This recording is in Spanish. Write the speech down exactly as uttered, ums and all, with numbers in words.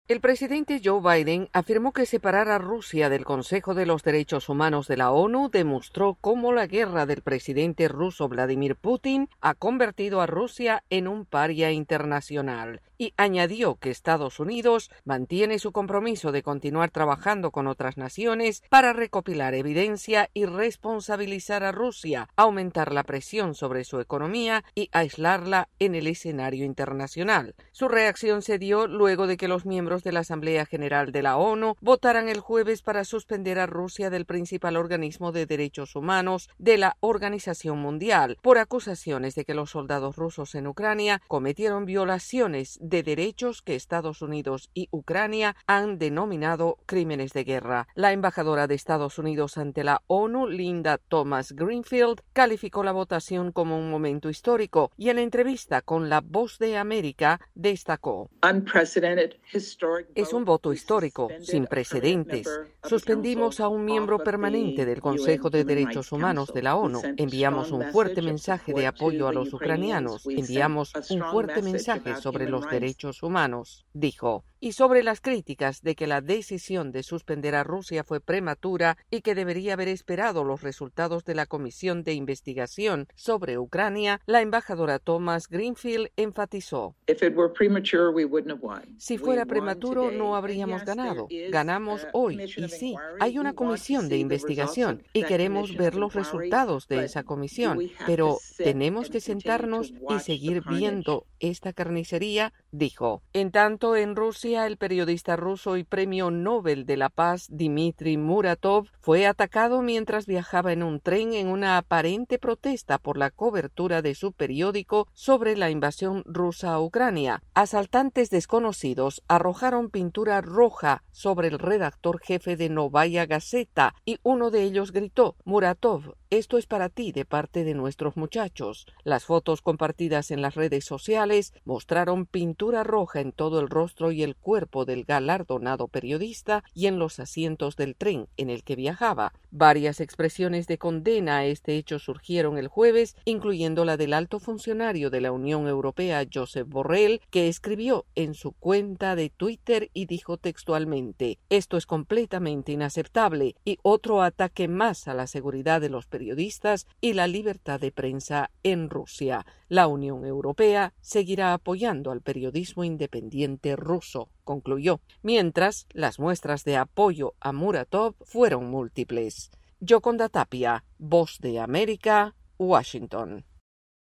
El presidente Joe Biden afirmó que separar a Rusia del Consejo de los Derechos Humanos de la ONU demostró cómo la guerra del presidente ruso Vladimir Putin ha convertido a Rusia en un paria internacional, y añadió que Estados Unidos mantiene su compromiso de continuar trabajando con otras naciones para recopilar evidencia y responsabilizar a Rusia, aumentar la presión sobre su economía y aislarla en el escenario internacional. Su reacción se dio luego de que los miembros de la Asamblea General de la ONU votaran el jueves para suspender a Rusia del principal organismo de derechos humanos de la Organización Mundial por acusaciones de que los soldados rusos en Ucrania cometieron violaciones de derechos que Estados Unidos y Ucrania han denominado crímenes de guerra. La embajadora de Estados Unidos ante la ONU, Linda Thomas-Greenfield, calificó la votación como un momento histórico y en entrevista con La Voz de América destacó: es un voto histórico, sin precedentes. Suspendimos a un miembro permanente del Consejo de Derechos Humanos de la ONU. Enviamos un fuerte mensaje de apoyo a los ucranianos. Enviamos un fuerte mensaje sobre los derechos humanos, dijo. Y sobre las críticas de que la decisión de suspender a Rusia fue prematura y que debería haber esperado los resultados de la Comisión de Investigación sobre Ucrania, la embajadora Thomas Greenfield enfatizó: si fuera prematuro no habríamos ganado. Ganamos hoy. Y sí, hay una comisión de investigación y queremos ver los resultados de esa comisión, pero tenemos que sentarnos y seguir viendo esta carnicería, dijo. En tanto, en Rusia, el periodista ruso y premio Nobel de la Paz Dmitry Muratov fue atacado mientras viajaba en un tren en una aparente protesta por la cobertura de su periódico sobre la invasión rusa a Ucrania. Asaltantes desconocidos arrojaron pintura roja sobre el redactor jefe de Novaya Gazeta y uno de ellos gritó: Muratov, esto es para ti de parte de nuestros muchachos. Las fotos compartidas en las redes sociales mostraron pintura roja en todo el rostro y el cuerpo del galardonado periodista y en los asientos del tren en el que viajaba. Varias expresiones de condena a este hecho surgieron el jueves, incluyendo la del alto funcionario de la Unión Europea, Josep Borrell, que escribió en su cuenta de Twitter y dijo textualmente: esto es completamente inaceptable y otro ataque más a la seguridad de los periodistas y la libertad de prensa en Rusia. La Unión Europea seguirá apoyando al periodismo independiente ruso, concluyó, mientras las muestras de apoyo a Muratov fueron múltiples. Yoconda Tapia, Voz de América, Washington.